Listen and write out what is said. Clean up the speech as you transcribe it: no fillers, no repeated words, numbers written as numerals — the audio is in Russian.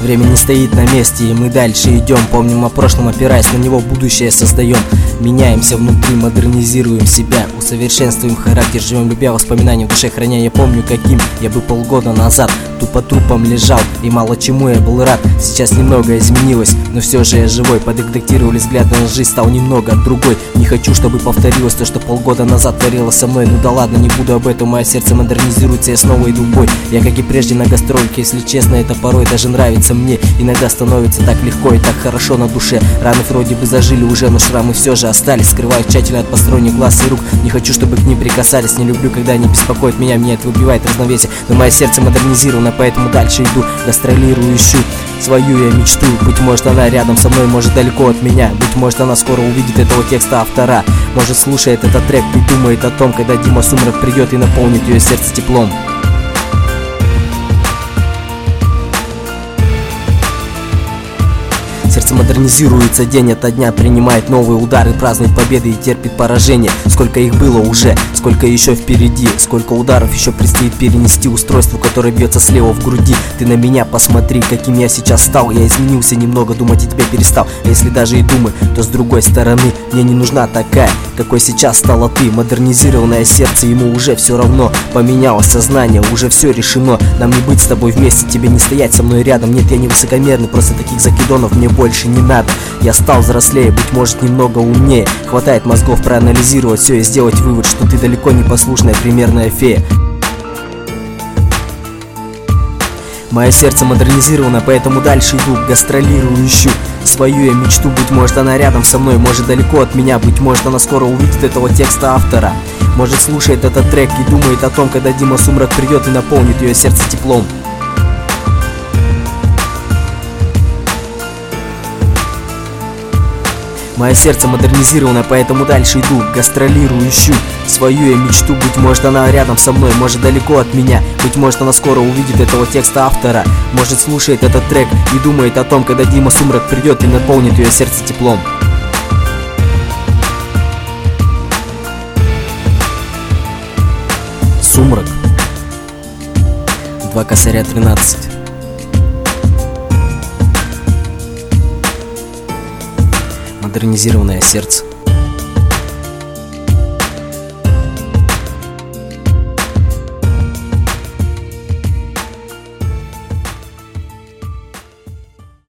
Время не стоит на месте, и мы дальше идем. Помним о прошлом, опираясь на него, будущее создаем. Меняемся внутри, модернизируем себя, усовершенствуем характер, живем любя воспоминания в душе, храня. Я помню, каким я был полгода назад. Тупо трупом лежал, и мало чему я был рад. Сейчас немного изменилось, но все же я живой. Подредактировали взгляд на жизнь, стал немного другой. Не хочу, чтобы повторилось то, что полгода назад творилось со мной. Ну да ладно, не буду об этом, мое сердце модернизируется, я снова иду в бой. Я, как и прежде, на гастрольке, если честно, это порой даже нравится мне. Иногда становится так легко и так хорошо на душе. Раны вроде бы зажили уже, но шрамы все же остались. Скрываю тщательно от посторонних глаз и рук. Не хочу, чтобы к ним прикасались. Не люблю, когда они беспокоят меня, меня это выбивает равновесие. Но мое сердце модернизировано, поэтому дальше иду. Гастролирую, ищу свою я мечту. Быть может, она рядом со мной, может, далеко от меня. Быть может, она скоро увидит этого текста автора. Может, слушает этот трек и думает о том, когда Дима Сумрак придет и наполнит ее сердце теплом. Сердце модернизируется день ото дня, принимает новые удары, празднует победы и терпит поражение. Сколько их было уже, сколько еще впереди, сколько ударов еще предстоит перенести устройству, которое бьется слева в груди. Ты на меня посмотри, каким я сейчас стал. Я изменился немного, думать о тебе перестал. А если даже и думаю, то с другой стороны мне не нужна такая, какой сейчас стала ты. Модернизированное сердце, ему уже все равно. Поменялось сознание, уже все решено. Нам не быть с тобой вместе, тебе не стоять со мной рядом. Нет, я не высокомерный, просто таких закидонов мне больше не надо. Я стал взрослее, быть может, немного умнее. Хватает мозгов проанализировать все и сделать вывод, что ты далеко не послушная примерная фея. Мое сердце модернизировано, поэтому дальше иду, гастролирую, ищу свою я мечту. Быть может, она рядом со мной, может, далеко от меня. Быть может, она скоро увидит этого текста автора. Может, слушает этот трек и думает о том, когда Дима Сумрак придет и наполнит ее сердце теплом. Мое сердце модернизировано, поэтому дальше иду, гастролирую, ищу свою я мечту. Быть может, она рядом со мной, может, далеко от меня. Быть может, она скоро увидит этого текста автора. Может, слушает этот трек и думает о том, когда Дима Сумрак придет и наполнит ее сердце теплом. Сумрак. 2 косаря 13. Модернизированное сердце.